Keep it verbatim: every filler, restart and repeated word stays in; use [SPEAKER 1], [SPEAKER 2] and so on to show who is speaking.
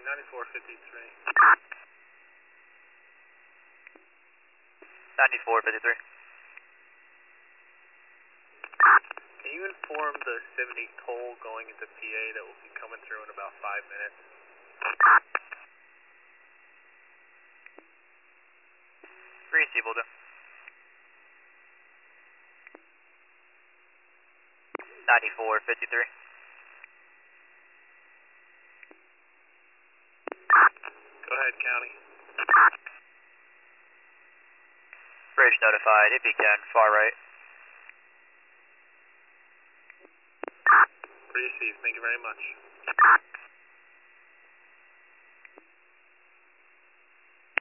[SPEAKER 1] ninety-four fifty-three.
[SPEAKER 2] ninety-four fifty-three.
[SPEAKER 1] Can you inform the seventy toll going into P A that will be coming through in about five minutes?
[SPEAKER 2] Receive, will do. ninety-four fifty-three.
[SPEAKER 1] Go ahead, County.
[SPEAKER 2] Bridge notified, if you can, far right.
[SPEAKER 1] Receive, thank you very much.